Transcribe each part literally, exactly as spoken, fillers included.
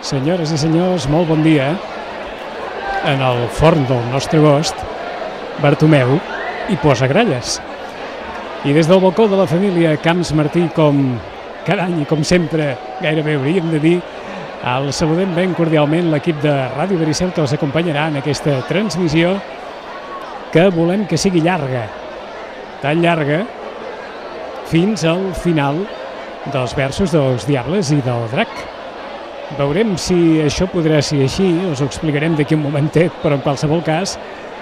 Senyores i senyors, molt bon dia. En el forn del nostre agost, Bartomeu hi posa gralles. I des del balcó de la família Camps Martí, com cada any i com sempre, gairebé hauríem de dir, el saludem ben cordialment l'equip de Ràdio Vericel que els acompanyarà en aquesta transmissió que volem que sigui llarga, tan llarga fins al final dels versos dels Diables i del Drac. Veurem si això podrà ser així, us ho explicarem d'aquí un momentet, però en qualsevol cas,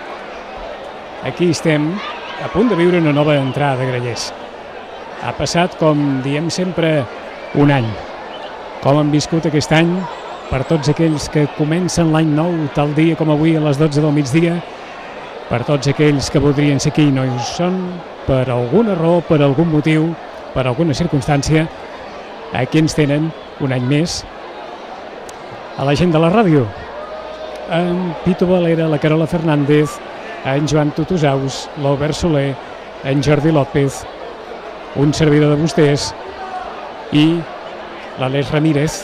aquí estem a punt de viure una nova entrada de grallers. Ha passat, com diem sempre, un any. Com han viscut aquest any per tots aquells que comencen l'any nou tal dia com avui a les dotze del migdia, per tots aquells que voldrien ser aquí i no hi són, per alguna raó, per algun motiu, per alguna circumstància, aquí ens tenen un any més a la gent de la ràdio, en Pito Valera, la Carola Fernández, en Joan Tutusaus, l'Albert Soler, en Jordi López, un servidor de vostès i l'Aleix Ramírez,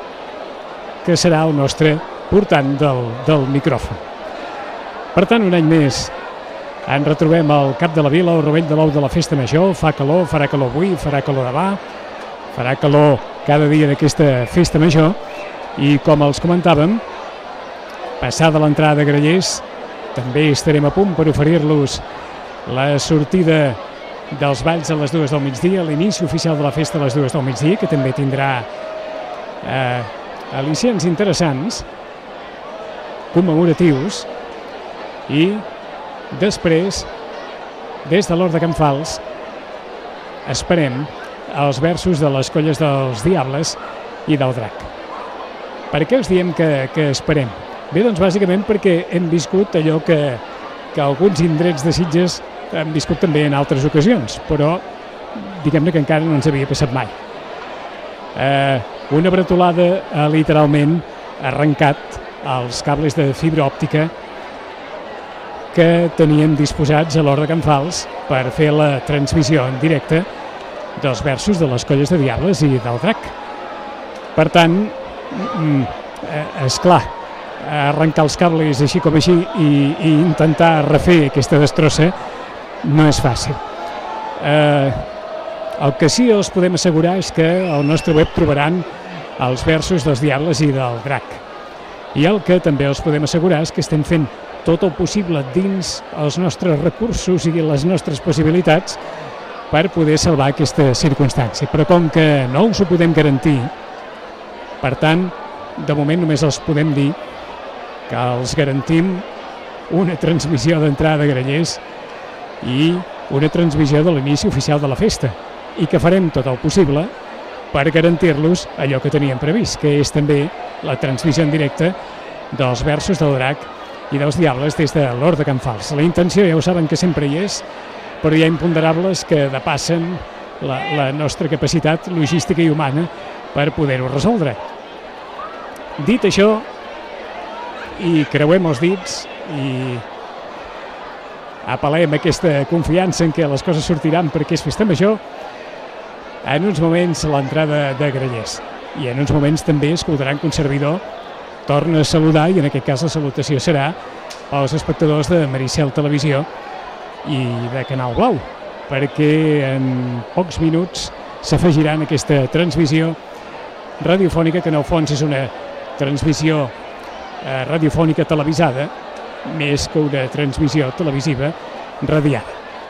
que serà el nostre portant del, del micròfon. Per tant, un any més, en retrobem al cap de la vila, al rovell de l'ou de la festa major, fa calor, farà calor avui, farà calor demà, farà calor cada dia d'aquesta festa major, i com els comentàvem, passada l'entrada de grallers, també estarem a punt per oferir-los la sortida dels balls a les dues del migdia, l'inici oficial de la festa a les dues del migdia, que també tindrà eh, al·licients interessants, commemoratius, i després, des de l'Hort de Can Fals, esperem els versos de les colles dels Diables i del Drac. Per què us diem que, que esperem? Bé, doncs bàsicament perquè hem viscut allò que, que alguns indrets de Sitges han viscut també en altres ocasions, però diguem-ne que encara no ens havia passat mai. Eh, una bretolada ha literalment arrencat els cables de fibra òptica que teníem disposats a l'Hort de Can Fals per fer la transmissió en directe dels versos de les colles de Diables i del Drac. Per tant, és clar, arrencar els cables així com així i, i intentar refer aquesta destrossa no és fàcil. Eh, el que sí els podem assegurar és que al nostre web trobaran els versos dels Diables i del Drac. I el que també els podem assegurar és que estem fent tot el possible dins els nostres recursos i les nostres possibilitats per poder salvar aquesta circumstància. Però com que no us ho podem garantir, per tant, de moment només els podem dir que els garantim una transmissió d'entrada de grallers i una transmissió de l'inici oficial de la festa i que farem tot el possible per garantir-los allò que teníem previst, que és també la transmissió en directe dels versos del Drac i dels Diables des de l'Hort de Can Fals. La intenció ja ho saben que sempre hi és, però hi ha imponderables que depassen la, la nostra capacitat logística i humana per poder-ho resoldre. Dit això, i creuem els dits i apel·lem a aquesta confiança en què les coses sortiran perquè és festa major, en uns moments l'entrada de grallers i en uns moments també escoltaran que un servidor torna a saludar, i en aquest cas la salutació serà als espectadors de Vericel Televisió i de Canal Blau, perquè en pocs minuts s'afegiran a aquesta transmissió radiofònica, que en el fons és una transmissió eh, radiofònica televisada més que una transmissió televisiva radiada.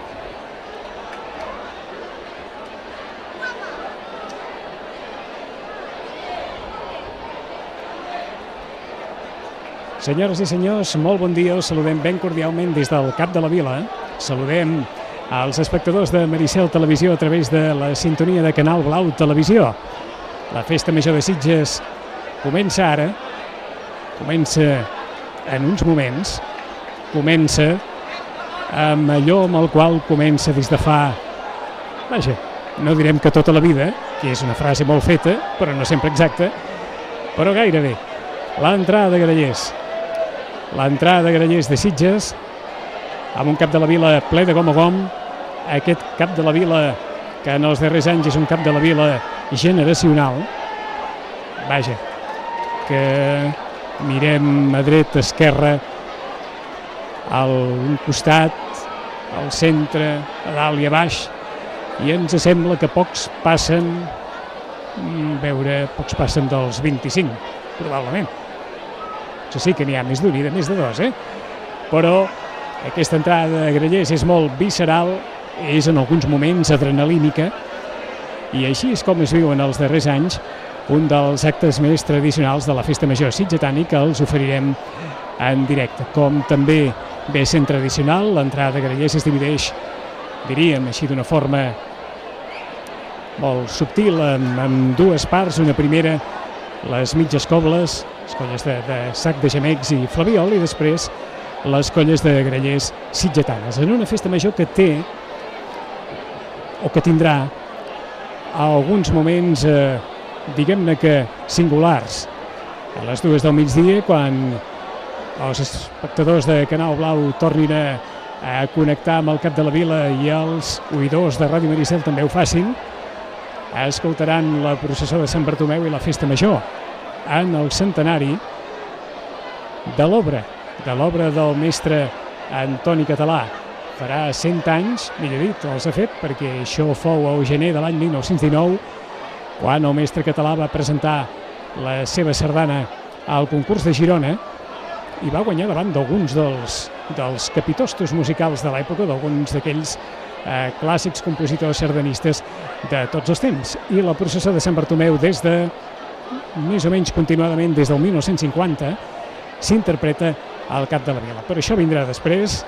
Senyores i senyors, molt bon dia, us saludem ben cordialment des del cap de la vila. Saludem als espectadors de Vericel Televisió a través de la sintonia de Canal Blau Televisió. La festa major de Sitges comença ara, comença en uns moments, comença amb allò amb el qual comença des de fa, vaja, no direm que tota la vida, que és una frase molt feta, però no sempre exacta, però gairebé. L'entrada de grallers, l'entrada de grallers de Sitges, amb un cap de la vila ple de gom a gom, aquest cap de la vila que en els darrers anys és un cap de la vila generacional, vaja, que mirem a dreta, a esquerra, a un costat, al centre, a dalt i a baix, i ens sembla que pocs passen, veure, pocs passen dels vint-i-cinc, probablement. Això sí que n'hi ha més d'un i de més de dos, eh? Però aquesta entrada de grallers és molt visceral, és en alguns moments adrenalínica, i així és com es viu en els darrers anys un dels actes més tradicionals de la Festa Major sitgetana que els oferirem en directe. Com també ve sent tradicional, l'entrada de grallers es divideix, diríem així d'una forma molt subtil, en, en dues parts. Una primera, les mitges cobles, les colles de, de Sac de Gemecs i Flabiol, i després les colles de grallers sitgetanes, en una festa major que té o que tindrà alguns moments, eh, diguem-ne que singulars. A les dues del migdia, quan els espectadors de Canal Blau tornin a, a connectar amb el cap de la vila i els oïdors de Ràdio Maricel també ho facin, escoltaran la processó de Sant Bartomeu i la festa major en el centenari de l'obra, de l'obra del mestre Antoni Català. Farà cent anys, millor dit, els ha fet, perquè això fou al gener de l'any mil nou-cents dinou, quan el mestre Català va presentar la seva sardana al concurs de Girona i va guanyar davant d'alguns dels, dels capitostos musicals de l'època, d'alguns d'aquells eh, clàssics compositors sardanistes de tots els temps. I la processó de Sant Bartomeu, des de més o menys continuadament des del mil nou-cents cinquanta, s'interpreta al cap de la vila. Però això vindrà després,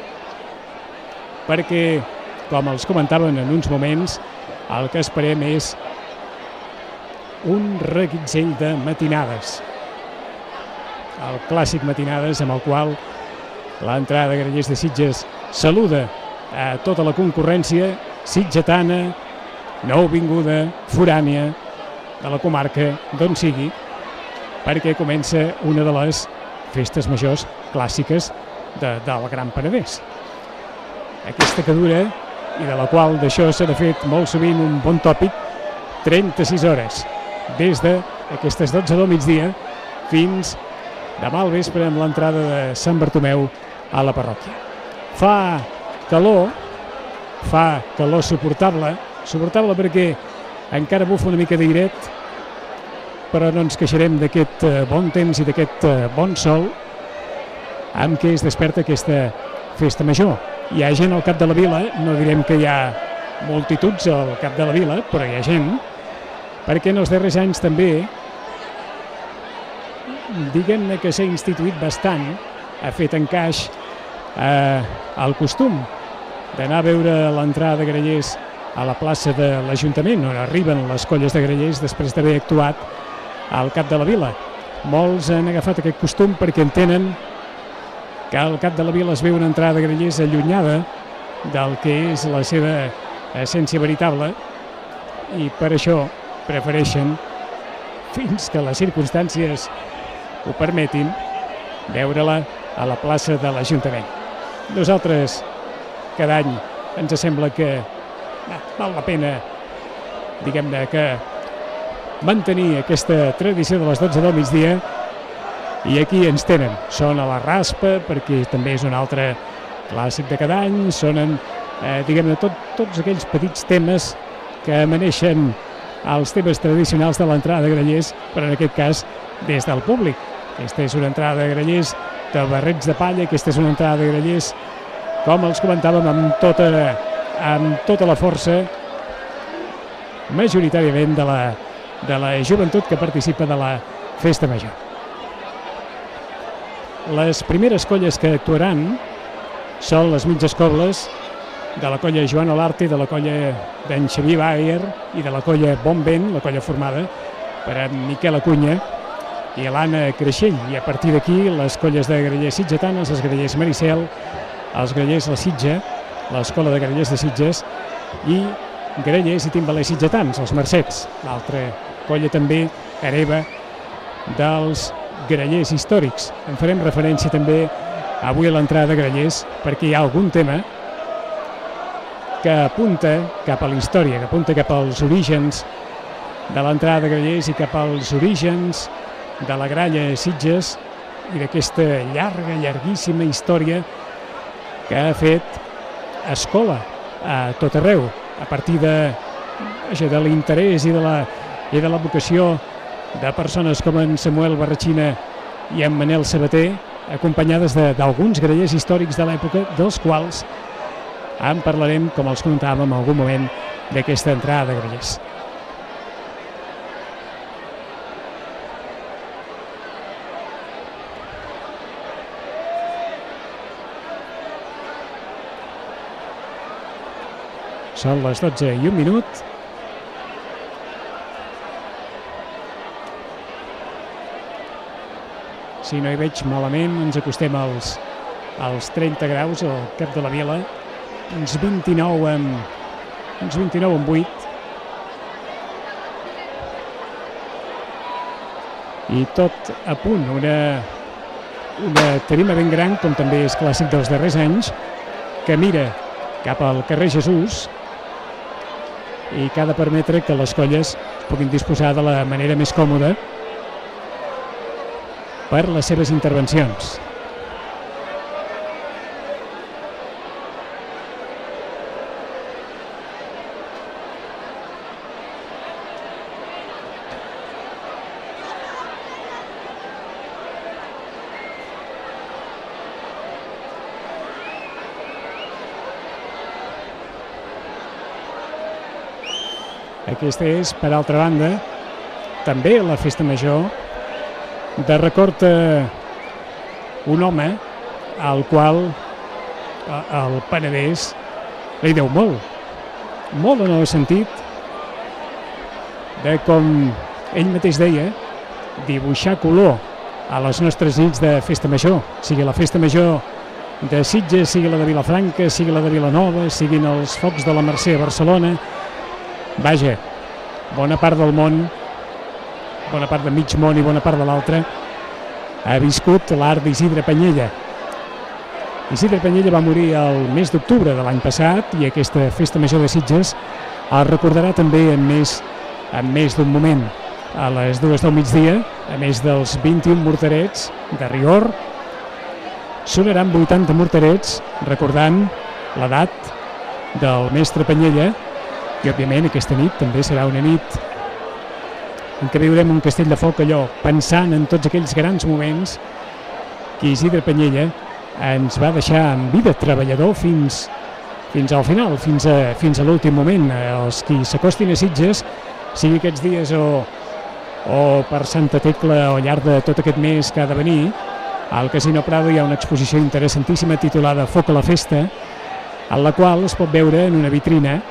perquè, com els comentaven en uns moments, el que esperem és un reguitzell de matinades. El clàssic matinades amb el qual l'entrada de grallers de Sitges saluda a tota la concurrència sitgetana, nouvinguda, forània, de la comarca d'on sigui, perquè comença una de les festes majors clàssiques de, del Gran Penedès. Aquesta que dura, i de la qual d'això s'ha fet molt sovint un bon tòpic, trenta-sis hores, des d'aquestes dotze del migdia fins demà al vespre amb l'entrada de Sant Bartomeu a la parròquia. Fa calor, fa calor suportable, suportable perquè encara bufa una mica d'airet, però no ens queixarem d'aquest bon temps i d'aquest bon sol amb què es desperta aquesta festa major. Hi ha gent al cap de la vila, no direm que hi ha multituds al cap de la vila, però hi ha gent, perquè en els darrers anys també, diguem-ne que s'ha instituït bastant, ha fet encaix eh, al costum d'anar a veure l'entrada de grallers a la plaça de l'Ajuntament, on arriben les colles de grallers després d'haver actuat al cap de la vila. Molts han agafat aquest costum perquè entenen que al cap de la vila es veu una entrada de grallers allunyada del que és la seva essència veritable i per això prefereixen, fins que les circumstàncies ho permetin, veure-la a la plaça de l'Ajuntament. Nosaltres, cada any, ens sembla que eh, val la pena, diguem-ne, que mantenir aquesta tradició de les dotze del migdia. I aquí ens tenen, són a la raspa, perquè també és un altre clàssic de cada any, sonen, eh, diguem-ne, tot, tots aquells petits temes que amaneixen als temes tradicionals de l'entrada de grallers, però en aquest cas des del públic. Aquesta és una entrada de grallers de barrets de palla, aquesta és una entrada de grallers, com els comentàvem, amb tota, amb tota la força, majoritàriament de la, de la joventut que participa de la festa major. Les primeres colles que actuaran són les mitges cobles de la colla Joan Olarte, de la colla d'en Xavier Bayer i de la colla Bon Vent, la colla formada per en Miquel Acunya i l'Anna Creixell. I a partir d'aquí les colles de grallers sitgetanes, els grallers Maricel, els grallers La Sitja, l'escola de grallers de Sitges i grallers i timbalers sitgetans, els Mercets, l'altra colla també hereva dels grallers històrics. En farem referència també avui a l'entrada de grallers perquè hi ha algun tema que apunta cap a la història, que apunta cap als orígens de l'entrada de grallers i cap als orígens de la gralla a Sitges i d'aquesta llarga, llarguíssima història que ha fet escola a tot arreu, a partir de, de l'interès i de la, i de la vocació de persones com en Samuel Barratxina i en Manel Sabater, acompanyades d'alguns grallers històrics de l'època, dels quals en parlarem, com els comentàvem en algun moment, d'aquesta entrada de grallers. Són les dotze i un minut. Si no hi veig malament, ens acostem als, als trenta graus al cap de la Vila, uns vint-i-nou amb, uns vint-i-nou amb vuit. I tot a punt, una, una tarima ben gran, com també és clàssic dels darrers anys, que mira cap al carrer Jesús i que ha de permetre que les colles puguin disposar de la manera més còmoda per les seves intervencions. Aquesta és, per altra banda, també la festa major de record a un home al qual el Penedès li deu molt. Molt en el sentit de, com ell mateix deia, dibuixar color a les nostres nits de festa major, sigui la festa major de Sitges, sigui la de Vilafranca, sigui la de Vilanova, siguin els focs de la Mercè a Barcelona. Vaja, bona part del món, bona part de mig món i bona part de l'altre, ha viscut l'art d'Isidre Panyella. Isidre Panyella va morir el mes d'octubre de l'any passat i aquesta festa major de Sitges el recordarà també en més, en més d'un moment. A les dues del migdia, a més dels vint-i-un morterets de rigor, sonaran vuitanta morterets recordant l'edat del mestre Panyella. I, òbviament, aquesta nit també serà una nit en què viurem un castell de foc, allò, pensant en tots aquells grans moments que Isidre Panyella ens va deixar en vida, treballador fins, fins al final, fins a, fins a l'últim moment. Els qui s'acostin a Sitges, sigui aquests dies o, o per Santa Tecla o al llarg de tot aquest mes que ha de venir, al Casino Prado hi ha una exposició interessantíssima titulada Foc a la festa, en la qual es pot veure en una vitrina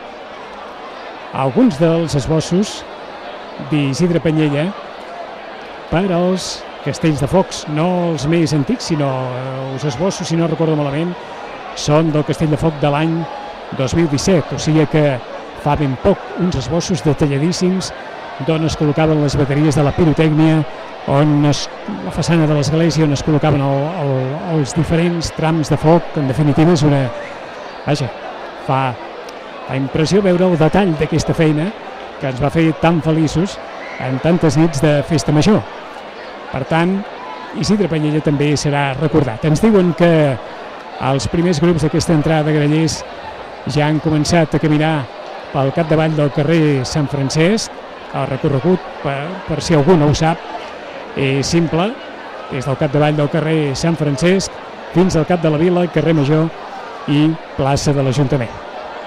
alguns dels esbossos d'Isidre Panyella per als castells de focs, no els més antics, sinó els esbossos, si no recordo malament, són del castell de foc de l'any dos mil disset, o sigui que fa ben poc uns esbossos detalladíssims d'on es col·locaven les bateries de la pirotècnia, on es, la façana de l'església, on es col·locaven el, el, els diferents trams de foc. En definitiva és una... Vaja, fa la impressió veure el detall d'aquesta feina que ens va fer tan feliços en tantes nits de festa major. Per tant, Isidre Panyella també serà recordat. Ens diuen que els primers grups d'aquesta entrada de grallers ja han començat a caminar pel capdavall del carrer Sant Francesc. El recorregut, per, per si algú no ho sap, és simple, des del capdavall del carrer Sant Francesc fins al cap de la Vila, carrer Major i plaça de l'Ajuntament.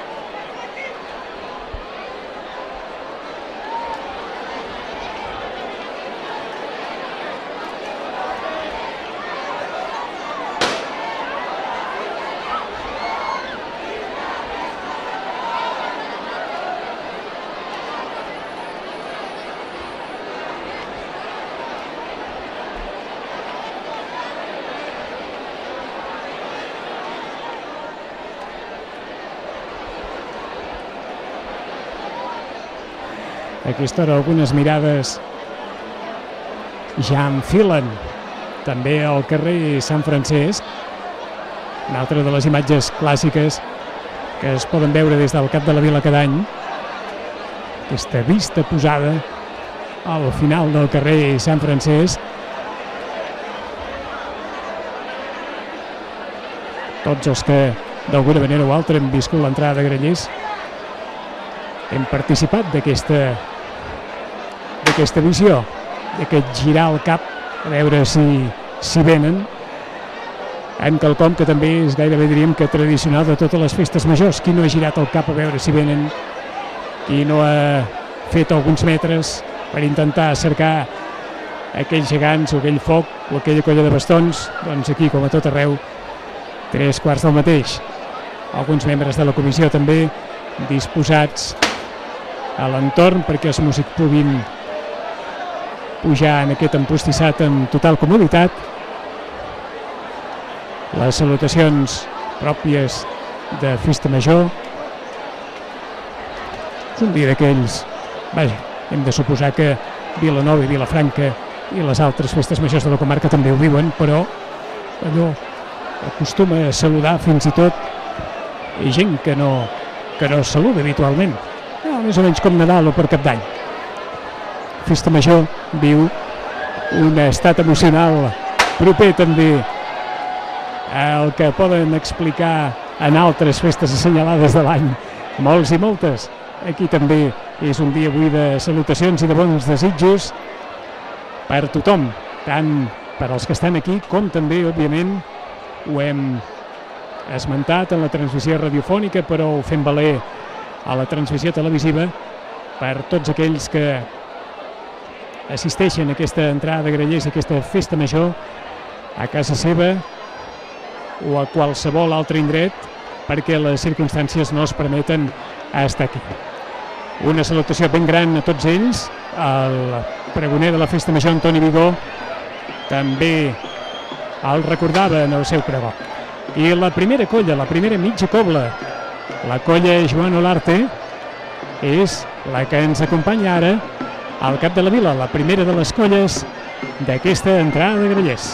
A aquesta hora algunes mirades ja enfilen també al carrer Sant Francesc, una altra de les imatges clàssiques que es poden veure des del cap de la Vila cada any, aquesta vista posada al final del carrer Sant Francesc, tots els que d'alguna manera o altra hem viscut l'entrada de Grallers hem participat d'aquesta d'aquesta visió, d'aquest girar el cap a veure si, si venen, en quelcom que també és gairebé, diríem, que tradicional de totes les festes majors. Qui no ha girat el cap a veure si venen, qui no ha fet alguns metres per intentar cercar aquells gegants o aquell foc o aquella colla de bastons, doncs aquí, com a tot arreu, tres quarts del mateix. Alguns membres de la comissió també disposats a l'entorn perquè els músics puguin pujar en aquest empostissat amb total comoditat. Les salutacions pròpies de festa major. És un dia d'aquells, vaja, hem de suposar que Vilanova i Vilafranca i les altres festes majors de la comarca també ho viuen, però allò acostuma a saludar fins i tot gent que no, que no saluda habitualment, no, més o menys com Nadal o per Cap d'Any. Festa major viu un estat emocional proper també el que poden explicar en altres festes assenyalades de l'any, molts i moltes. Aquí també és un dia avui de salutacions i de bons desitjos per tothom, tant per als que estan aquí com també, òbviament, ho hem esmentat en la transmissió radiofònica, però ho fem valer a la transmissió televisiva per tots aquells que assisteixen a aquesta entrada de Grallers, a aquesta festa major, a casa seva o a qualsevol altre indret, perquè les circumstàncies no es permeten estar aquí. Una salutació ben gran a tots ells, al pregoner de la festa major, Antoni Vigó, també el recordava en el seu pregó. I la primera colla, la primera mitja cobla, la colla Joan Olarte, és la que ens acompanya ara al cap de la vila, la primera de les colles d'aquesta entrada de Grallers.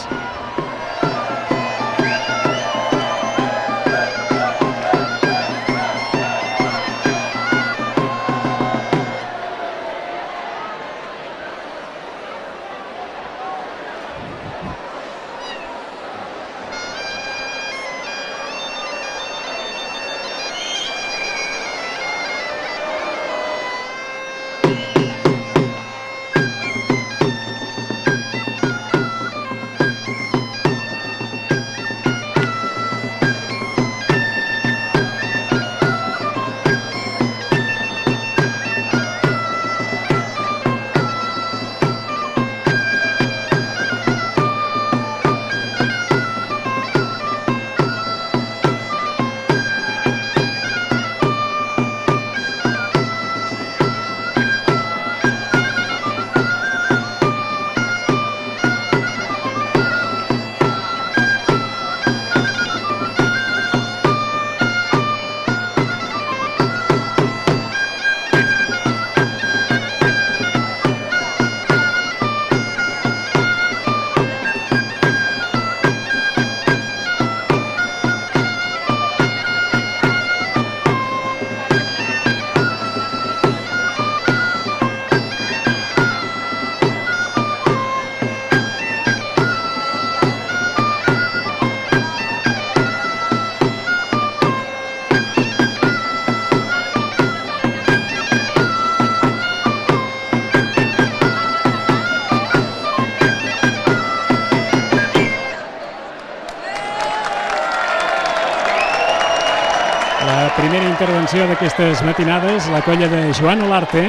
Primera intervenció d'aquestes matinades, la colla de Joan Olarte.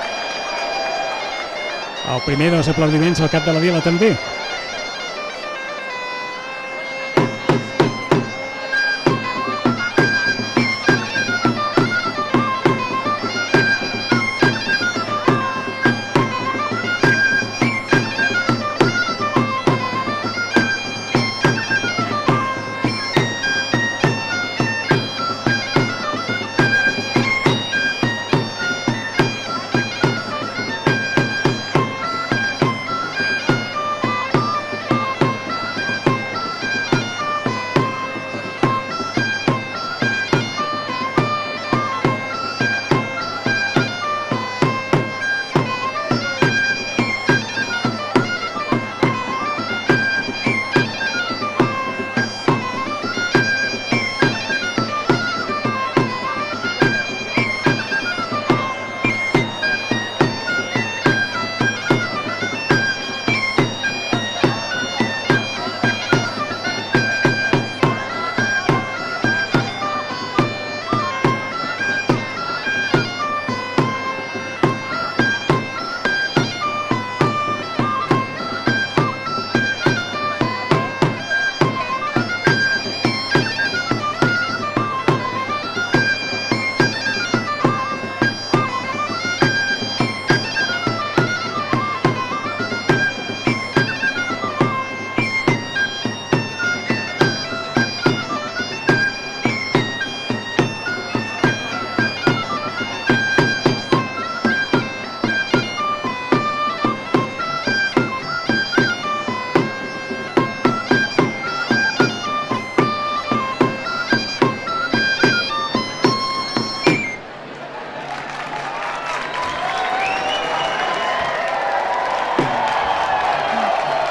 El primer dels aplaudiments al cap de la vila també.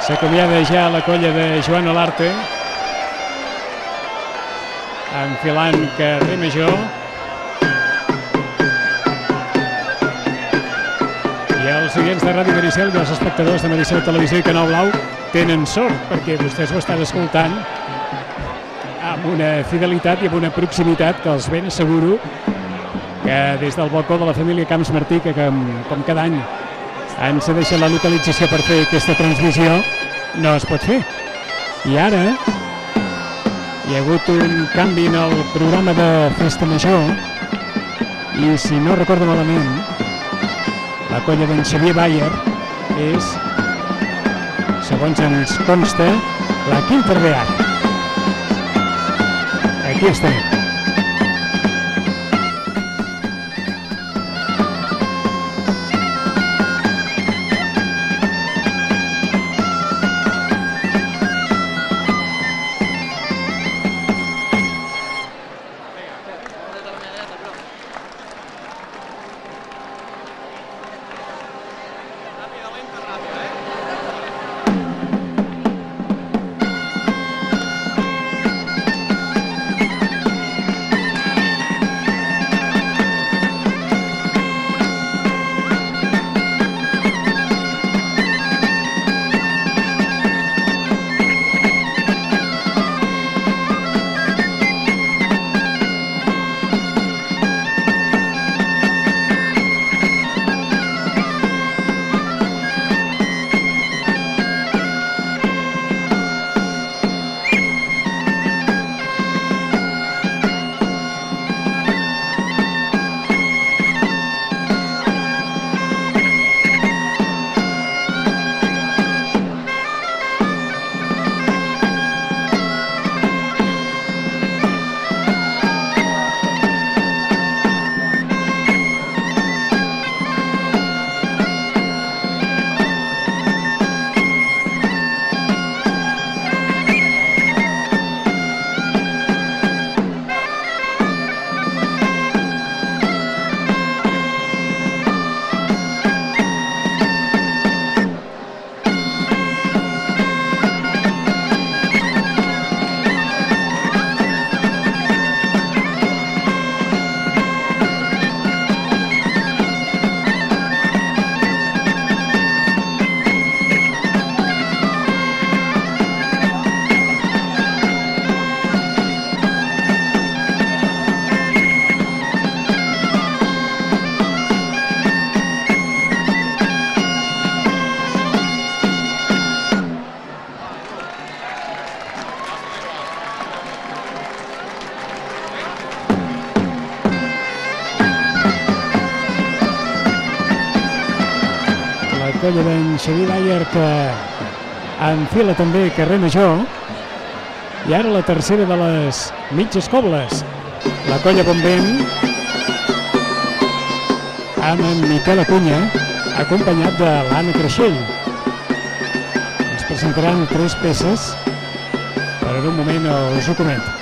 S'acomiada ja la colla de Joan Olarte, enfilant carrer Major. I els oients de Ràdio Maricel i els espectadors de Maricel Televisió i Canal Blau tenen sort, perquè vostès ho estan escoltant amb una fidelitat i amb una proximitat que els ben asseguro que des del balcó de la família Camps Martí, que com, com cada any ens deixa la localització per fer aquesta transmissió, no es pot fer. I ara hi ha hagut un canvi en el programa de Festa Major i, si no recordo malament, la colla d'en Xavier Bayer és, segons ens consta, la Quinta Real. Aquí estem. colla d'en Xavier Bayer, que enfila també carrer Major. I ara la tercera de les mitges cobles, la colla Bonvent, amb en Miquel Acuña, acompanyat de l'Anna Creixell. Ens presentaran tres peces, però en un moment us ho comento.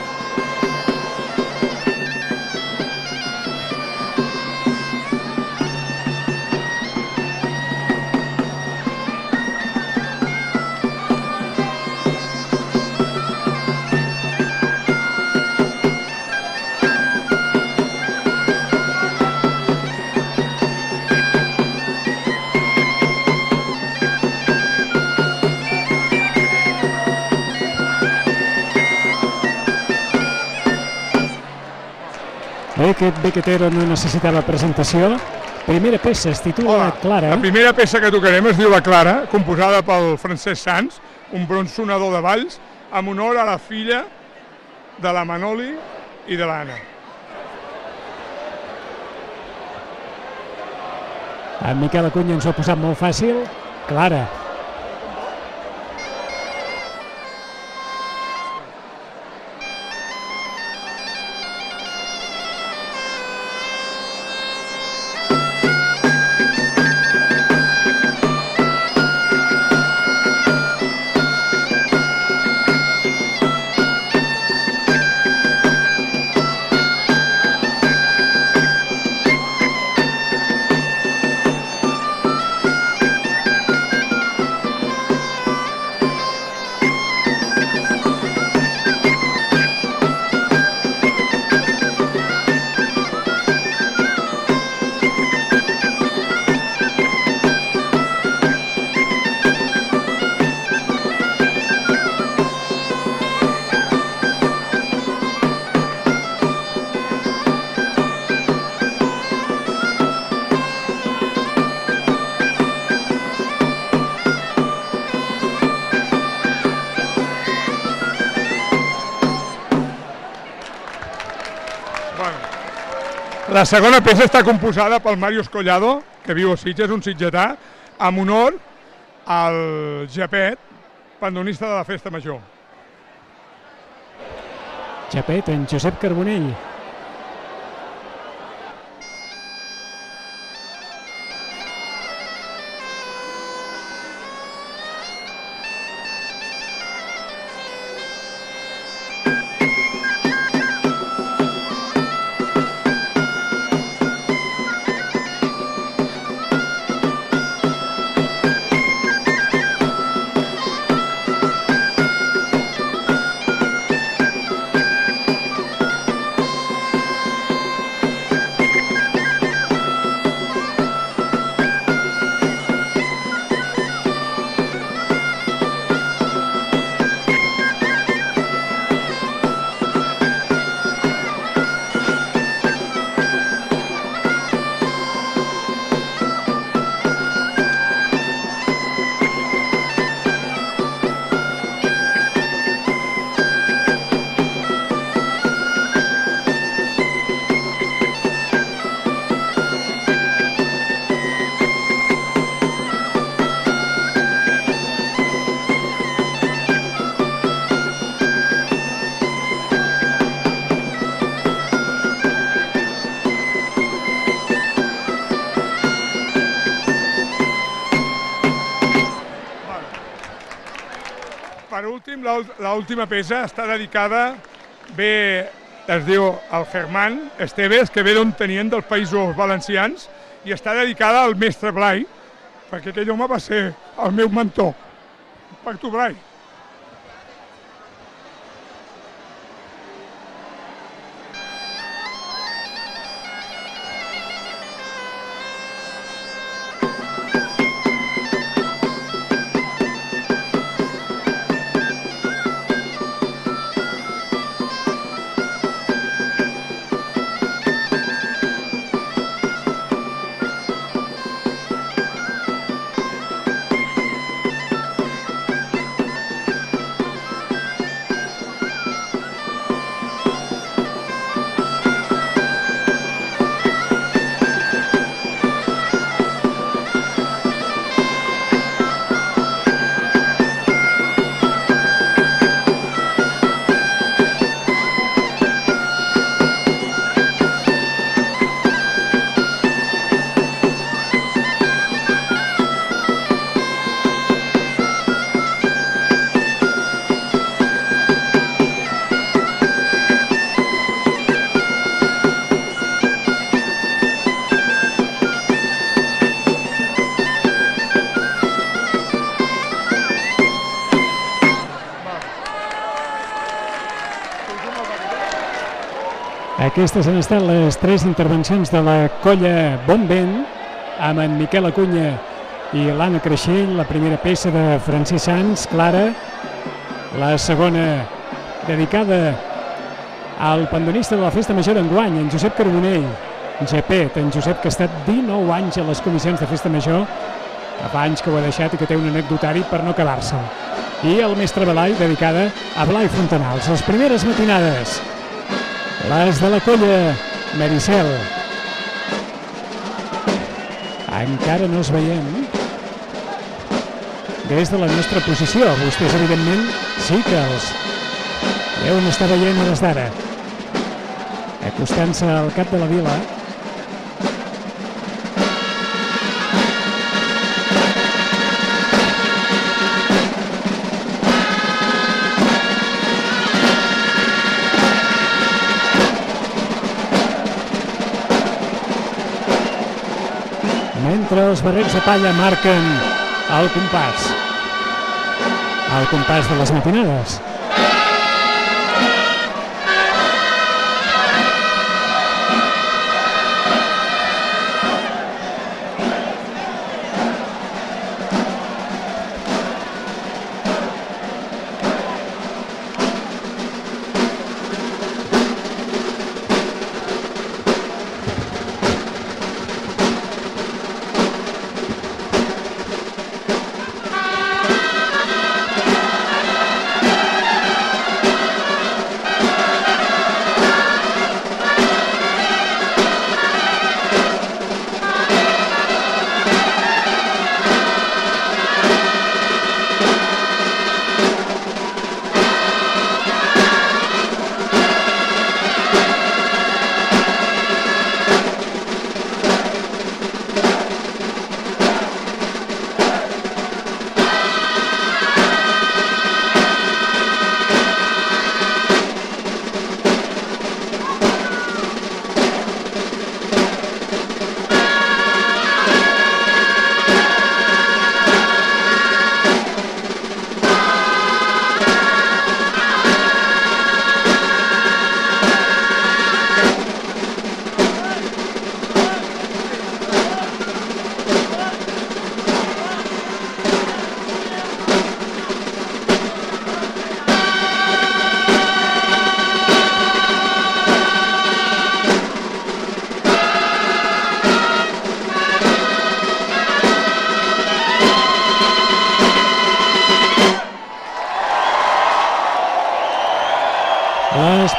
Aquest bequetero no necessitava presentació. Primera peça es titula Hola, Clara. La primera peça que tocarem es diu La Clara, composada pel Francesc Sans, un bon sonador de balls, en honor a la filla de la Manoli i de l'Anna. En Miquel Acuña ens ho ha posat molt fàcil. Clara. La segona peça està composada pel Màrius Collado, que viu a Sitges, un sitgetà, en honor al Japet, pandonista de la Festa Major. Japet, en Josep Carbonell. Per últim, l'última peça està dedicada, ve, es diu el Germán Esteves, que ve d'un tenient dels Països Valencians, i està dedicada al mestre Blai, perquè aquell home va ser el meu mentor. Per tu, Blai. Aquestes han estat les tres intervencions de la colla Bon Vent, amb en Miquel Acuña i l'Anna Creixell, la primera peça de Francesc Sans, Clara, la segona dedicada al pandonista de la Festa Major d'enguany, en Josep Carbonell, Japet, en Josep, que ha estat dinou anys a les comissions de Festa Major, fa anys que ho ha deixat i que té un anecdotari per no acabar-se. I el mestre Blai, dedicada a Blai Fontanals. Les primeres matinades, les de la colla Maricel. Encara no els veiem des de la nostra posició. Vostès, evidentment, sí que els deuen estar veient a les d'ara, acostant-se al cap de la vila. Mentre els barrets de palla marquen el compàs, el compàs de les matinades.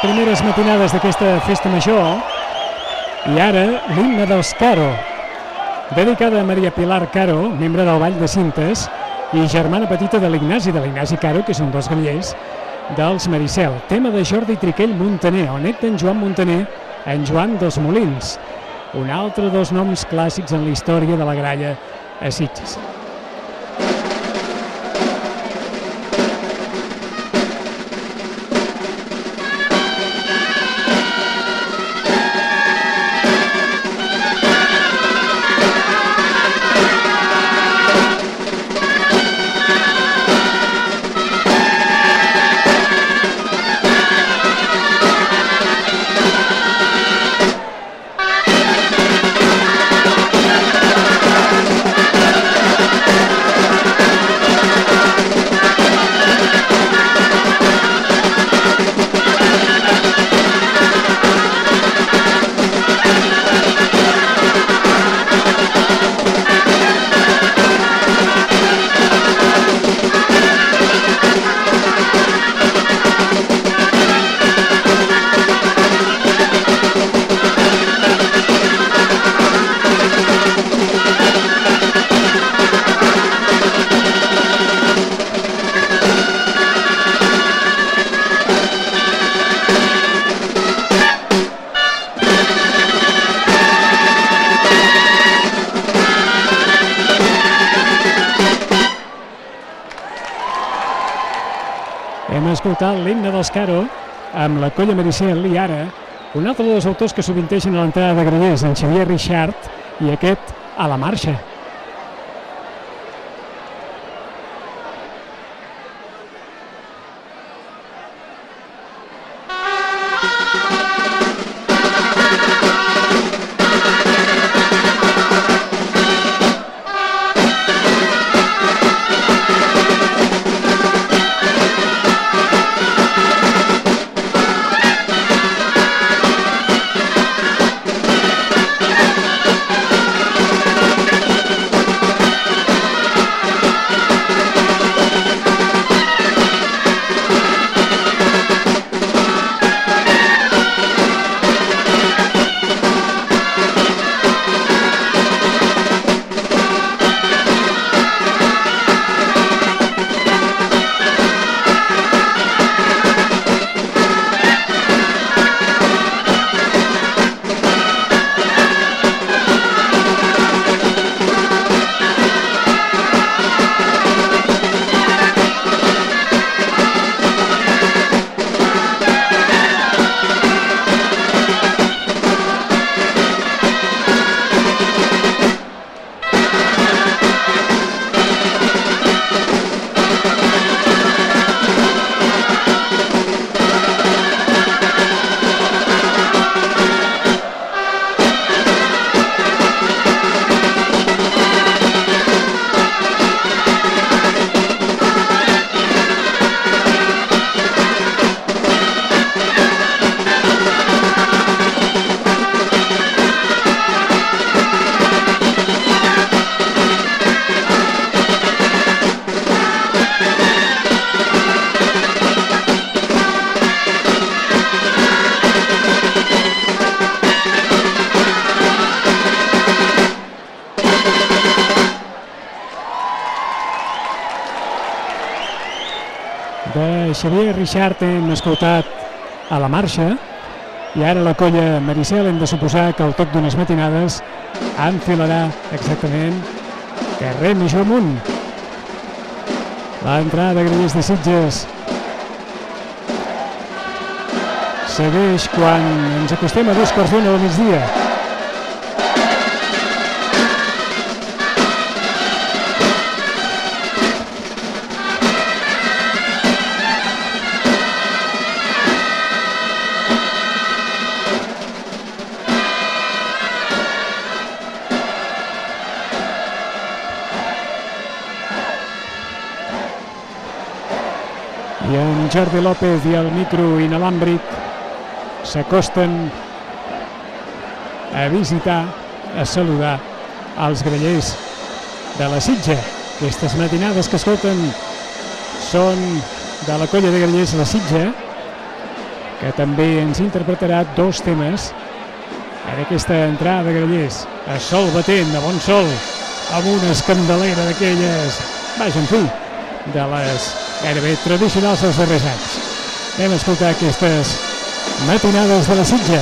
primeres matinades d'aquesta festa major. I ara l'himne dels Caro, dedicada a Maria Pilar Caro, membre del Ball de Cintes i germana petita de l'Ignasi, de l'Ignasi Caro, que són dos grallers dels Maricel. Tema de Jordi Triquell Montaner, o net d'en Joan Montaner, en Joan dels Molins, un altre dels noms clàssics en la història de la gralla a Sitges. L'himne dels Caro amb la Colla Maricel i ara un altre dels autors que sovinteixen a l'entrada de grallers, en Xavier Rixart, i aquest a la marxa. Xavier Rixart hem escoltat a la marxa i ara la Colla Maricel hem de suposar que al toc d'unes matinades enfilarà exactament carrer Major amunt. L'entrada de grallers de Sitges segueix quan ens acostem a dos quarts d'una del migdia. I en Jordi López i el micro inalàmbric s'acosten a visitar, a saludar els grallers de la Sitja. Aquestes matinades que escolten són de la Colla de Grallers La Sitja, que també ens interpretarà dos temes en aquesta entrada de grallers, a sol batent, a bon sol, amb una escandelera d'aquelles, vaja, en fi, de les gairebé tradicionals dels darrers anys. Anem a escoltar aquestes matinades de la Sitja.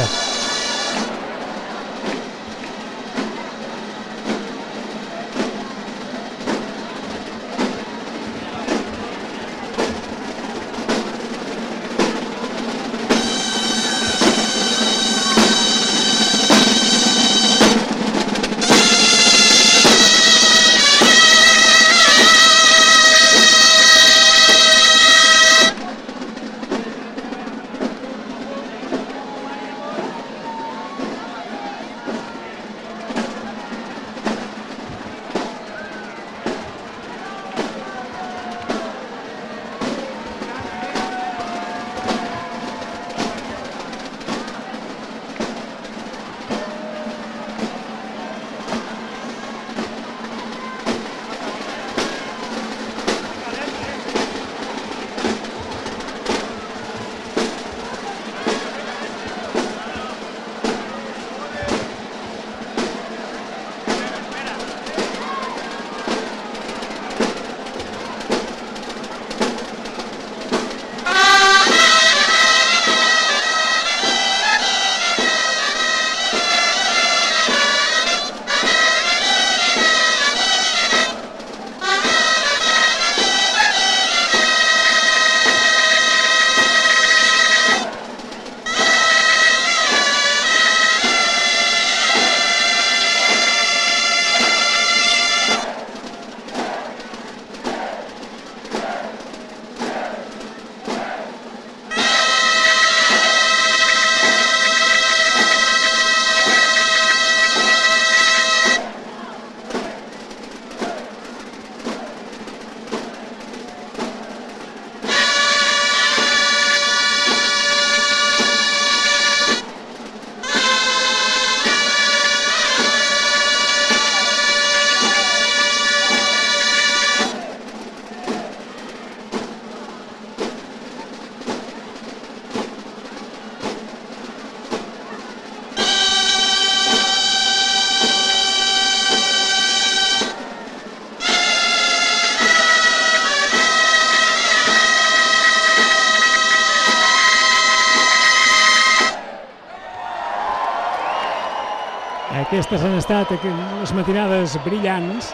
Aquestes han estat les matinades brillants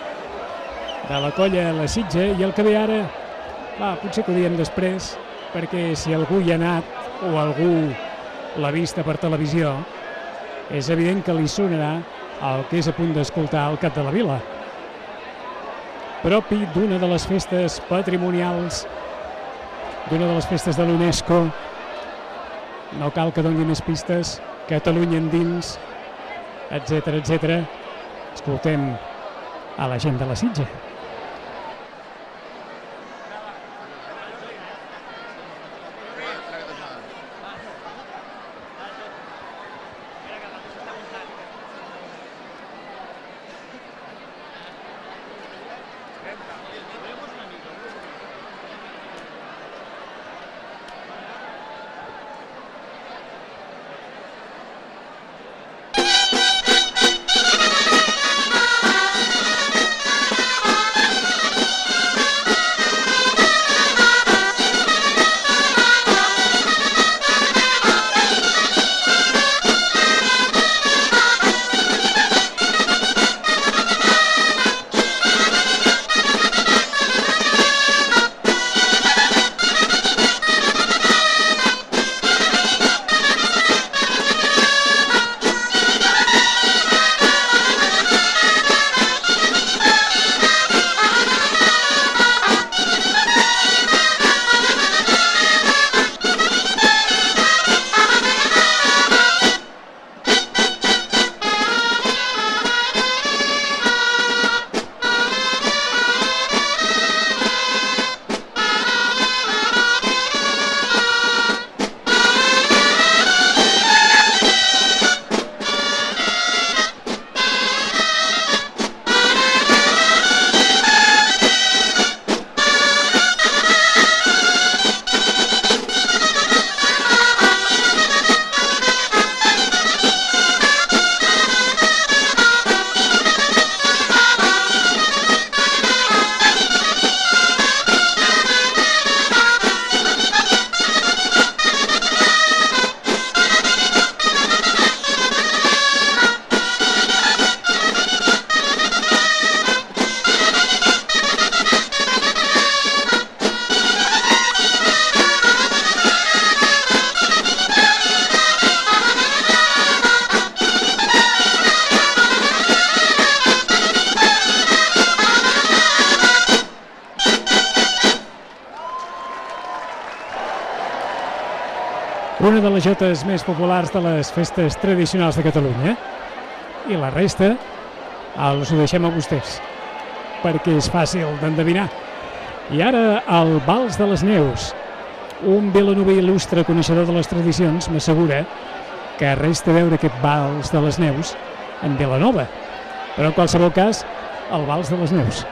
de la colla La Sitja, i el que ve ara, va, potser que ho diem després, perquè si algú hi ha anat o algú l'ha vista per televisió, és evident que li sonarà el que és a punt d'escoltar al cap de la vila. Propi d'una de les festes patrimonials, d'una de les festes de l'UNESCO, no cal que doni més pistes, Catalunya endins, etcètera, etcètera. Escoltem a la gent de La Sitja. una de les jotes més populars de les festes tradicionals de Catalunya. I la resta els ho deixem a vostès, perquè és fàcil d'endevinar. I ara el Vals de les Neus. Un vilanoví il·lustre coneixedor de les tradicions m'assegura que res té a veure aquest Vals de les Neus en Vilanova, però en qualsevol cas, el Vals de les Neus.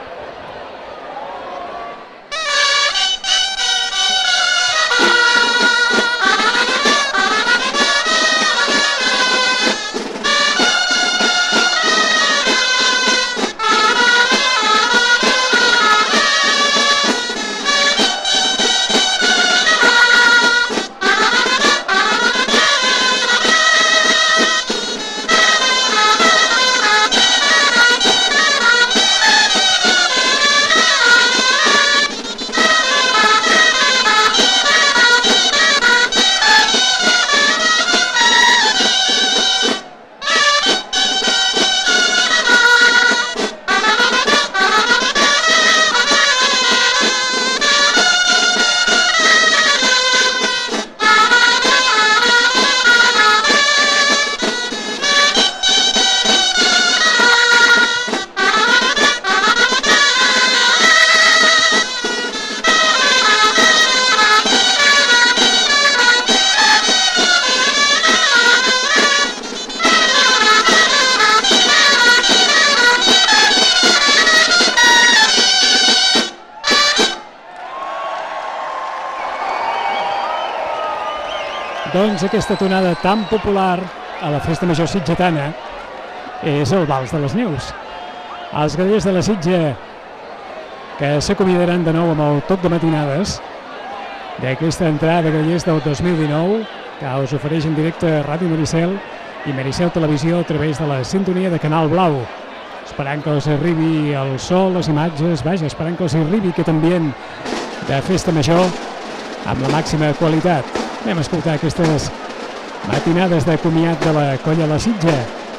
Doncs aquesta tonada tan popular a la Festa Major sitgetana és el Vals de les Neus. Els grallers de la Sitja, que s'acomiadaran de nou amb el toc de matinades d'aquesta entrada de grallers del dos mil dinou, que us ofereix en directe Ràdio Maricel i Maricel Televisió a través de la sintonia de Canal Blau. Esperant que us arribi el sol, les imatges, vaja, esperant que us arribi aquest ambient de Festa Major amb la màxima qualitat. Anem a escoltar aquestes matinades de comiat de la Colla La Sitja.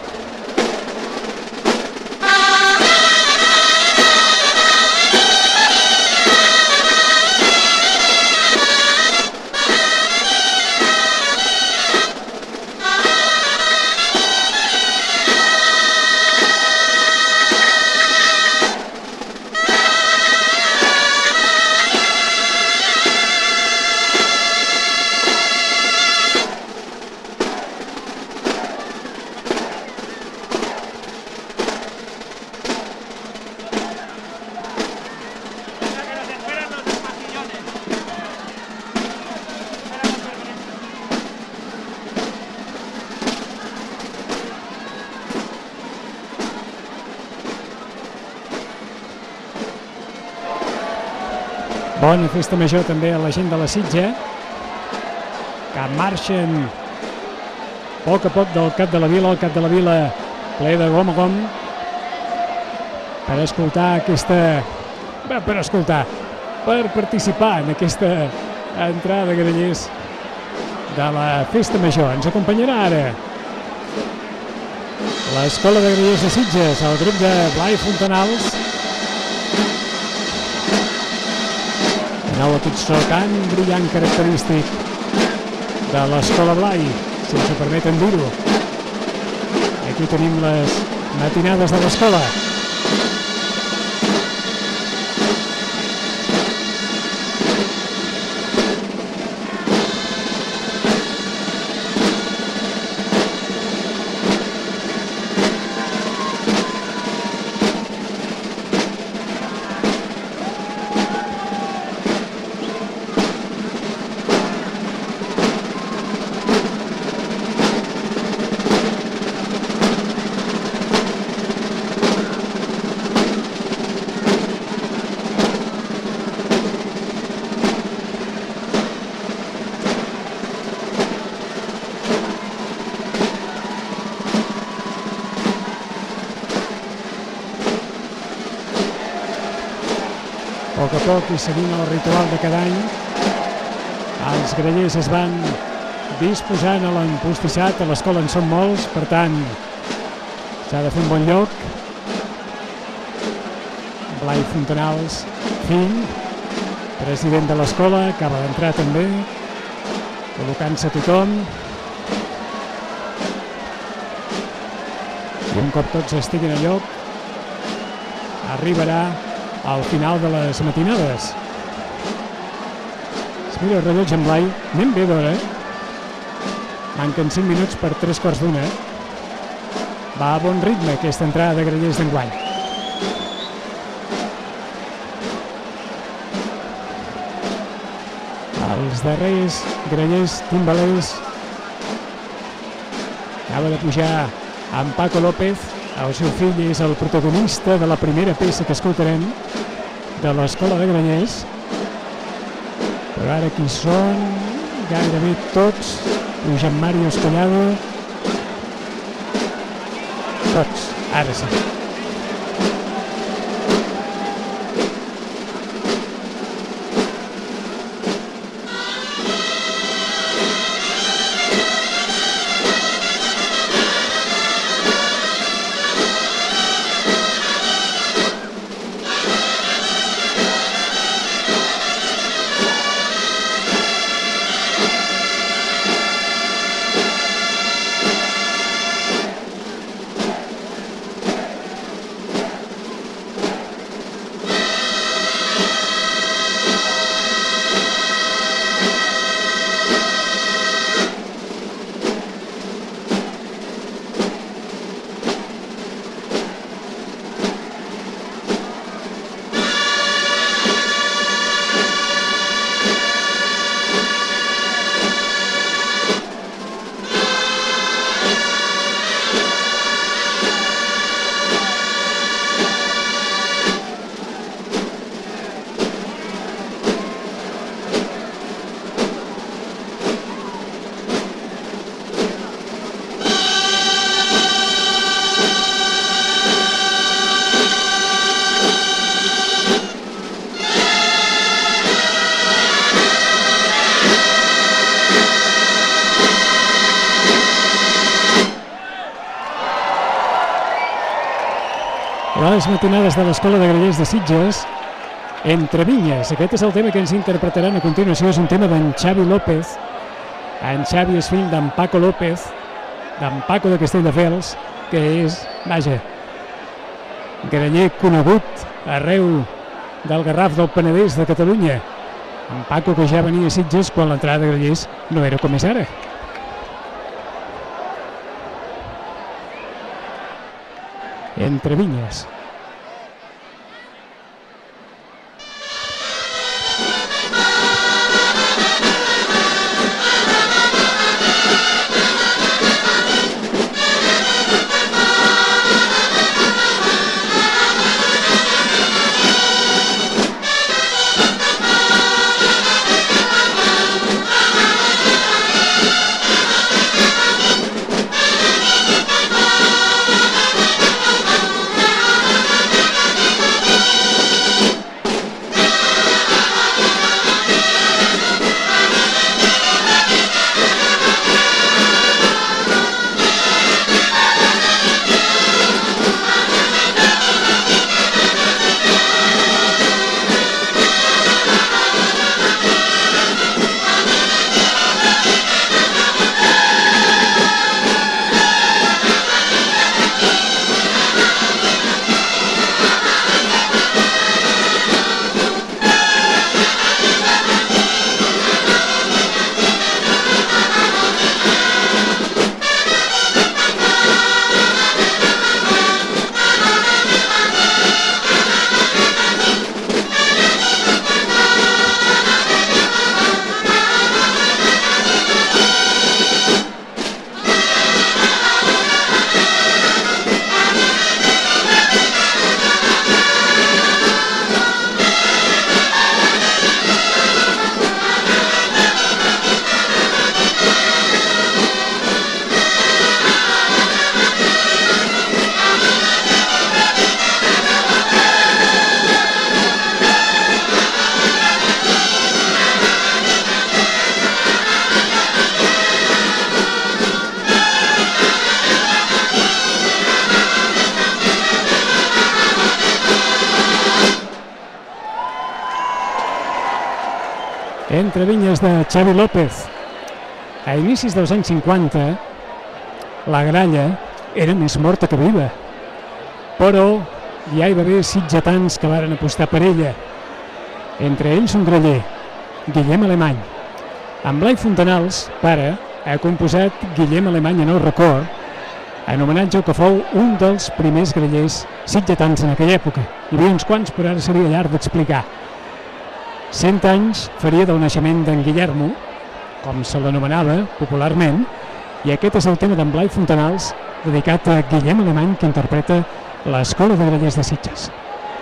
Bona festa major també a la gent de la Sitja, que marxen a poc a poc del cap de la vila, el cap de la vila ple de gom a gom, per escoltar aquesta... Bé, per escoltar, per participar en aquesta entrada de grallers de la festa major. Ens acompanyarà ara l'Escola de Grallers de Sitges, el grup de Blai Fontanals, nou aquest so tan brillant característic de l'Escola Blai, si ens ho permeten dir-ho. Aquí tenim les matinades de l'escola. A poc a poc, i seguint el ritual de cada any, els grallers es van disposant a l'empostissat. A l'escola en són molts, per tant, s'ha de fer un bon lloc. Blai Fontanals, fill, president de l'escola, acaba d'entrar també, col·locant-se tothom. I un cop tots estiguin a lloc, arribarà al final de les matinades. Es mira el rellotge en Blai, anem bé d'hora. Manquen cinc minuts per tres quarts d'una. Va a bon ritme aquesta entrada de Grallers d'enguany. Els darrers Grallers timbalers. Acaba de pujar en Paco López, el seu fill és el protagonista de la primera peça que escoltarem de l'Escola de Grallers. Però ara qui són? Gairebé tots. Josep Mario Collado. Tots, ara sí. Les matinades de l'Escola de Grallers de Sitges, Entre Vinyes. Aquest és el tema que ens interpretaran a continuació. És un tema d'en Xavi López. En Xavi és fill d'en Paco López, d'en Paco de Castelldefels, que és, vaja, graller conegut arreu del Garraf del Penedès de Catalunya. En Paco, que ja venia a Sitges quan l'entrada de Grallers no era com és ara. Entre Vinyes. Entre Vinyes de Xavi López. A inicis dels anys cinquanta, la gralla era més morta que viva, però ja hi va haver sitgetans que varen apostar per ella. Entre ells un graller, Guillem Alemany. En Blai Fontanals, pare, ha composat Guillem Alemany en el record, en homenatge al que fou un dels primers grallers sitgetans en aquella època. Hi havia uns quants, però ara seria llarg d'explicar. Cent anys faria del naixement d'en Guillermo, com se l'anomenava popularment, i aquest és el tema d'en Blai Fontanals, dedicat a Guillem Alemany, que interpreta l'Escola de Grallers de Sitges.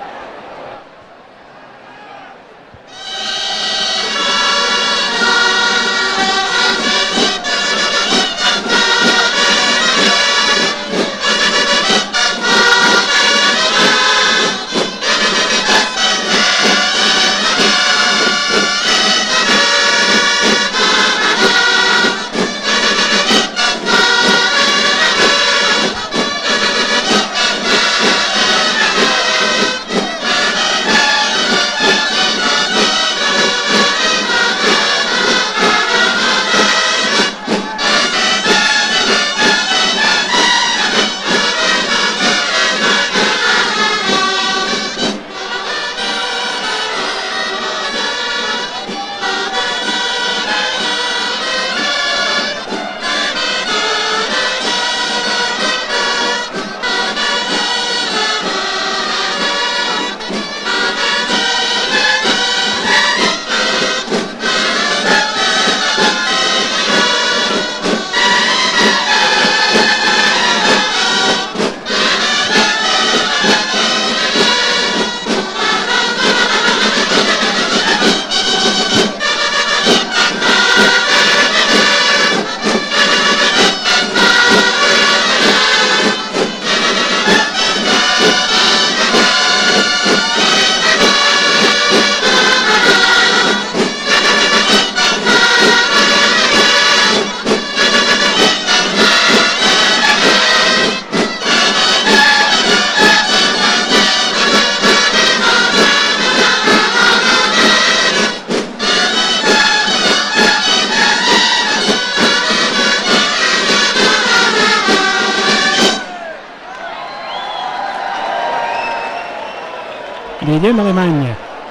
Guillem Alemany,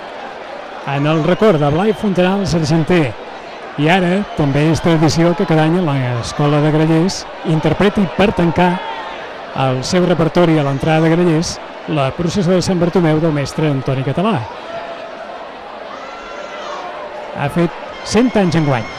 en el record de Blai Fontanals Argenter. I ara també és tradició que cada any l'Escola de Grallers interpreti per tancar el seu repertori a l'entrada de Grallers la processó de Sant Bartomeu del mestre Antoni Català. Ha fet cent anys enguany.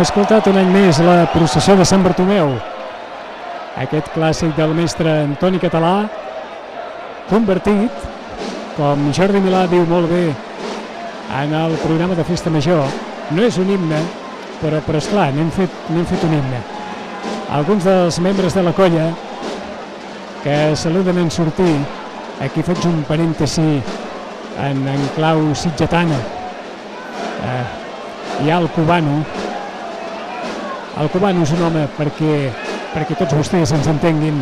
escoltat un any més la processó de Sant Bartomeu. Aquest clàssic del mestre Antoni Català, convertit, com Jordi Milà diu molt bé en el programa de Festa Major, no és un himne, però, però esclar, n'hem fet, n'hem fet un himne. Alguns dels membres de la colla que saluden en sortir, aquí faig un parèntesi en, en clau sitgetana, eh, hi ha el Cubano. El Cubano és un home, perquè, perquè tots vostès ens entenguin,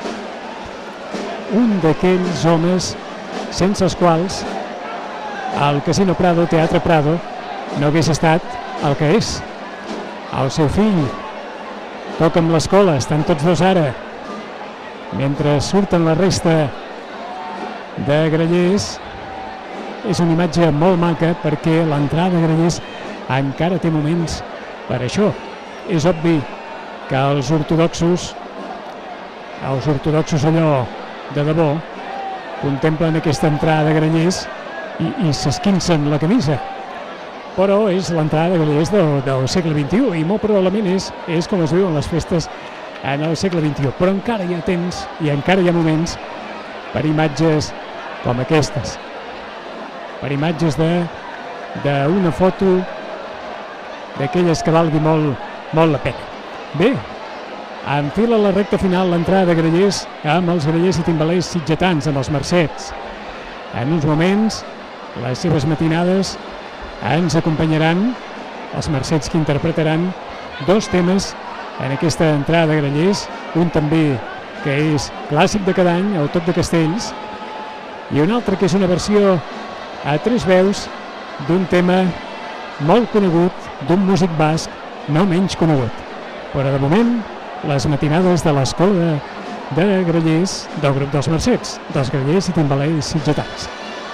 un d'aquells homes sense els quals el Casino Prado, Teatre Prado, no hagués estat el que és. El seu fill toca amb l'escola, estan tots dos ara, mentre surten la resta de grallers. És una imatge molt maca perquè l'entrada de grallers encara té moments per això. És obvi que els ortodoxos, els ortodoxos allò de debò, contemplen aquesta entrada de grallers i, i s'esquincen la camisa. Però és l'entrada de grallers del, del segle vint-i-u i molt probablement és, és com es viuen les festes en el segle vint-i-u. Però encara hi ha temps i encara hi ha moments per imatges com aquestes. Per imatges d'una foto d'aquelles que valgui molt, molt la pena. Bé, enfila la recta final l'entrada de grallers amb els grallers i timbalers sitgetans, amb els Mercets. En uns moments, les seves matinades ens acompanyaran els Mercets, que interpretaran dos temes en aquesta entrada de grallers, un també que és clàssic de cada any, el Tot de Castells, i un altre que és una versió a tres veus d'un tema molt conegut, d'un músic basc no menys conegut. Però de moment, les matinades de l'escola de grallers del grup dels Mercets, dels grallers i timbalers sitgetans.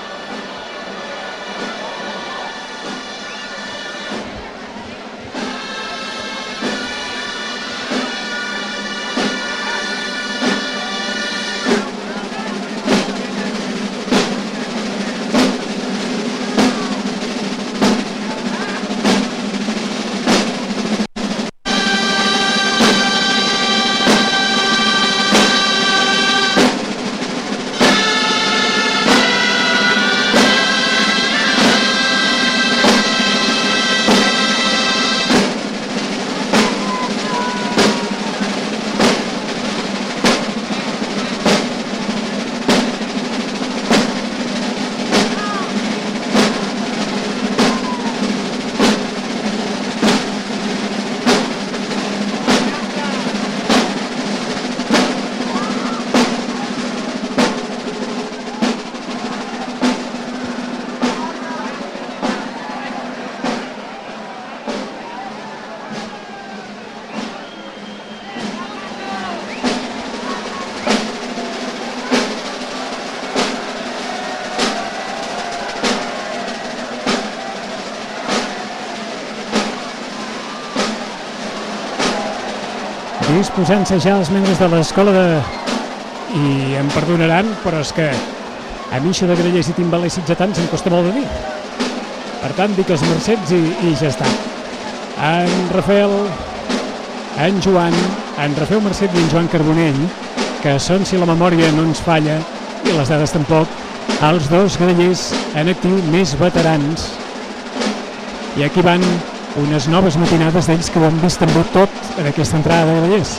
Disposant-se ja els membres de l'escola de... i em perdonaran, però és que a mi això de grallers i timbalers sitgetans em costa molt de dir. Per tant, dic els Mercets i, i ja està. En Rafael, en Joan, en Rafael Mercet i en Joan Carbonell, que són, si la memòria no ens falla, i les dades tampoc, els dos grallers en actiu més veterans. I aquí van unes noves matinades d'ells que ho han vist també tot en aquesta entrada de grallers.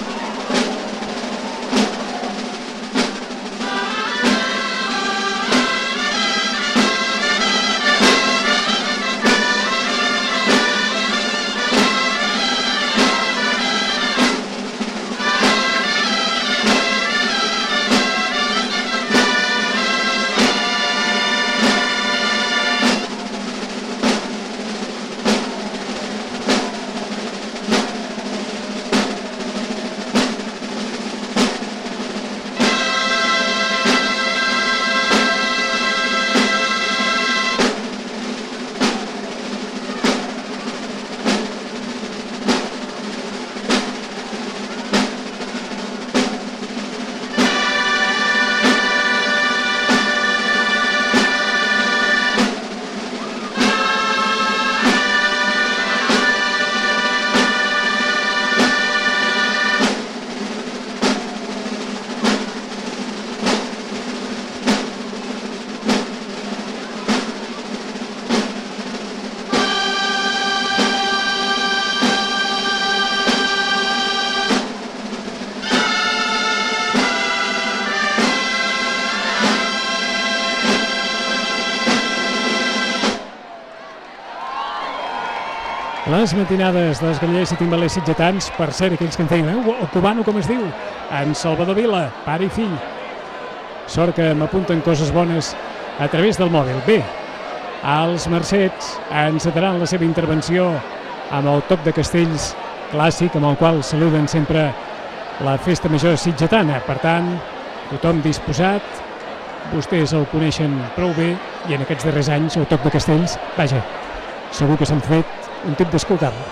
les matinades dels gallers i timbalers sitgetans, per cert, aquells que en feien, eh? El cubano, com es diu? En Salvador Vila, pare i fill. Sort que m'apunten coses bones a través del mòbil. Bé, els Mercets encetaran la seva intervenció amb el toc de castells clàssic, amb el qual saluden sempre la festa major sitgetana. Per tant, tothom disposat, vostès el coneixen prou bé i en aquests darrers anys el toc de castells, vaja, segur que s'han fet un tip d'escoltar-lo.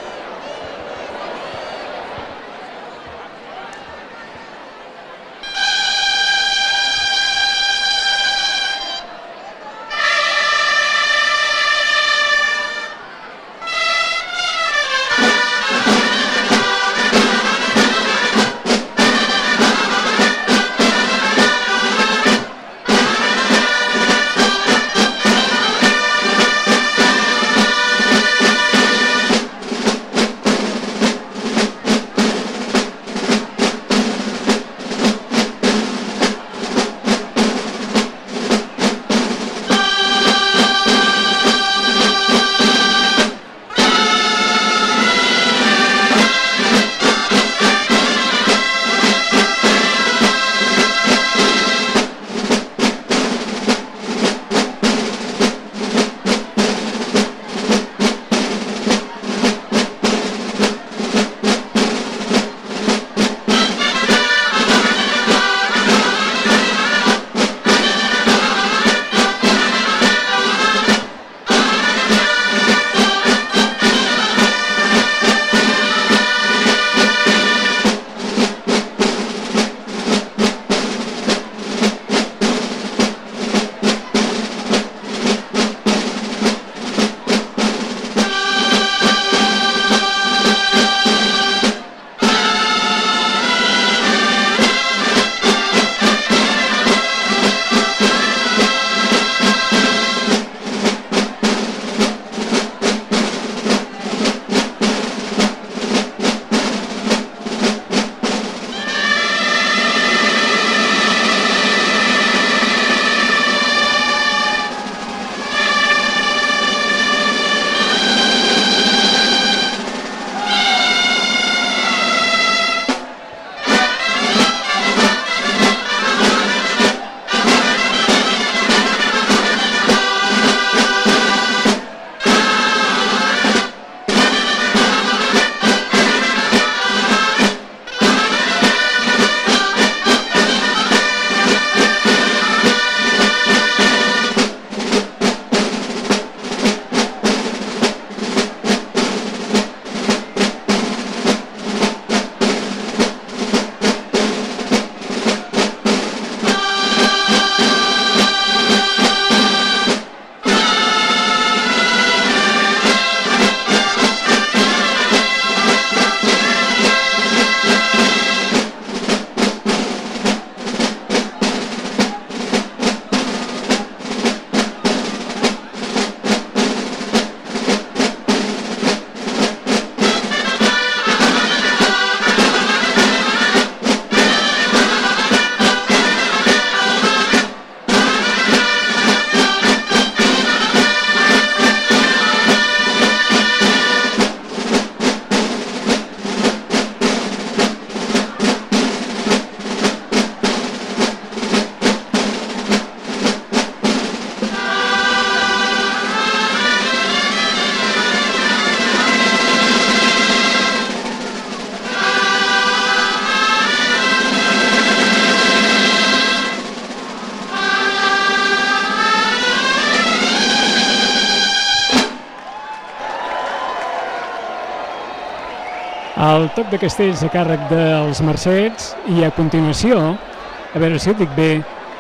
El toc de castells a càrrec dels Mercets i a continuació, a veure si ho dic bé,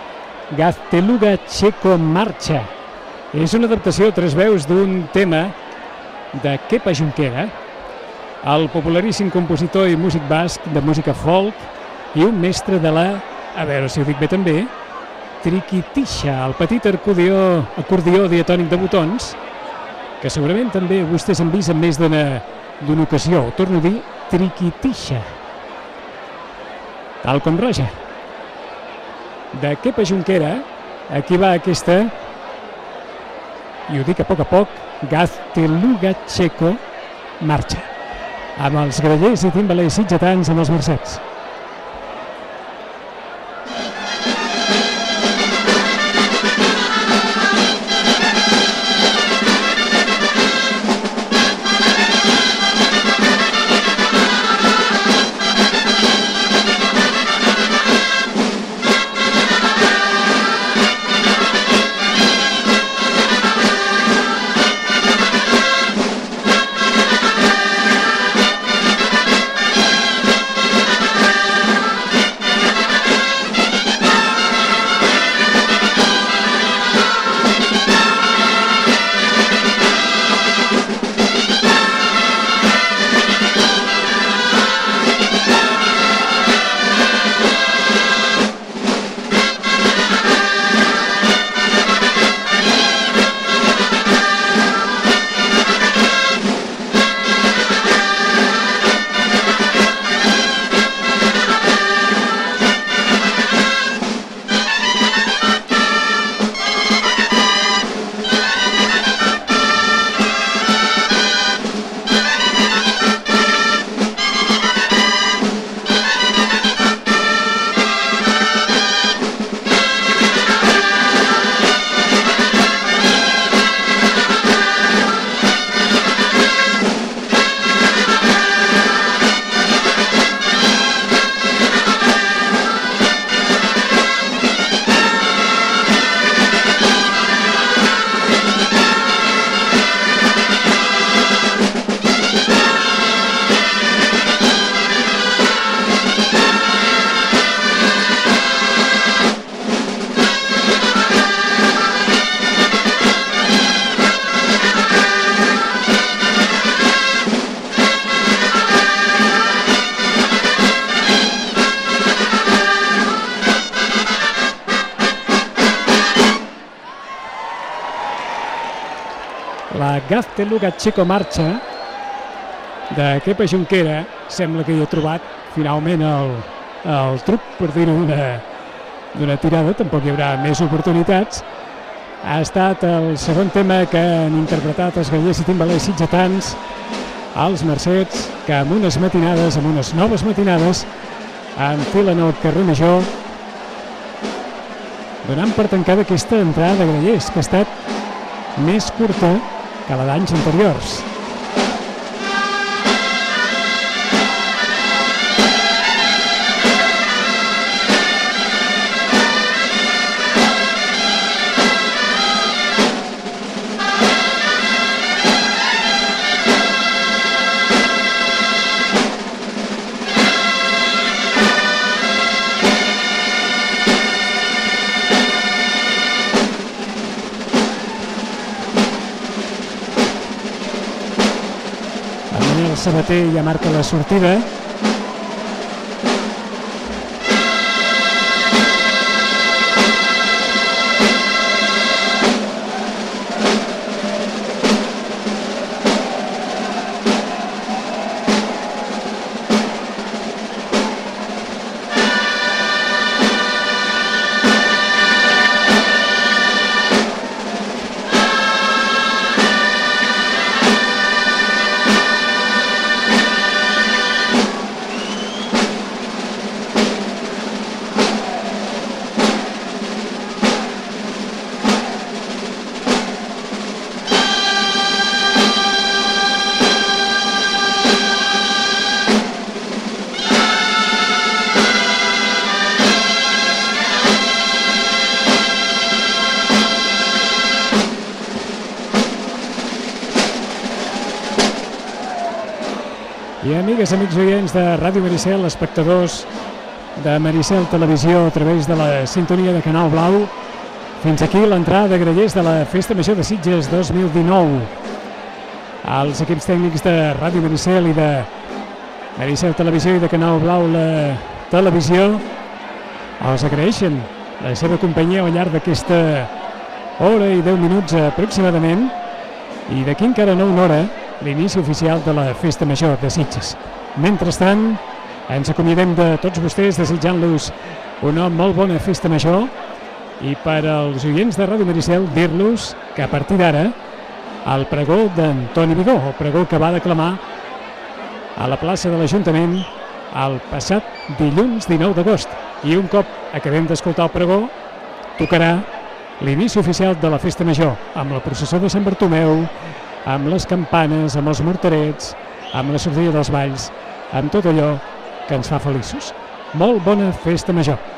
Gazteluga Txeko Marxa. És una adaptació a tres veus d'un tema de Kepa Junquera, el popularíssim compositor i músic basc de música folk i un mestre de la, a veure si ho dic bé també, triquitixa, el petit acordió, acordió diatònic de botons, que segurament també vostès han vist en més d'una d'una ocasió. Ho torno a dir, triquitixa. Tal com Roja. De Kepa Junquera, aquí va aquesta, i ho dic a poc a poc, Gazteluga Txeko marxa. Amb els grallers i timbalers sitgetans amb els Mercets. La Gazteluga Chico marxa de Kepa Junquera. Sembla que hi ha trobat finalment el, el truc, per dir-ho, d'una tirada. Tampoc hi haurà més oportunitats. Ha estat el segon tema que han interpretat els grallers i timbalers sitgetans, els Mercets, que amb unes matinades, amb unes noves matinades, enfilen el carrer Major, donant per tancada aquesta entrada de grallers, que ha estat més curta que la d'anys anteriors. Sabater ja marca la sortida. I amigues, amics oients de Ràdio Maricel, espectadors de Maricel Televisió a través de la sintonia de Canal Blau, fins aquí l'entrada de grallers de la Festa Major de Sitges dos mil dinou. Els equips tècnics de Ràdio Maricel i de Maricel Televisió i de Canal Blau la Televisió els agraeixen la seva companyia al llarg d'aquesta hora i deu minuts aproximadament, i d'aquí encara no una hora l'inici oficial de la Festa Major de Sitges. Mentrestant, ens acomiadem de tots vostès desitjant-los una molt bona Festa Major, i per als oients de Ràdio Maricel dir-los que a partir d'ara el pregó d'Antoni Vigó, el pregó que va declamar a la plaça de l'Ajuntament el passat dilluns dinou d'agost. I un cop acabem d'escoltar el pregó, tocarà l'inici oficial de la Festa Major, amb la processó de Sant Bartomeu, amb les campanes, amb els morterets, amb la sortida dels balls, amb tot allò que ens fa feliços. Molt bona Festa Major.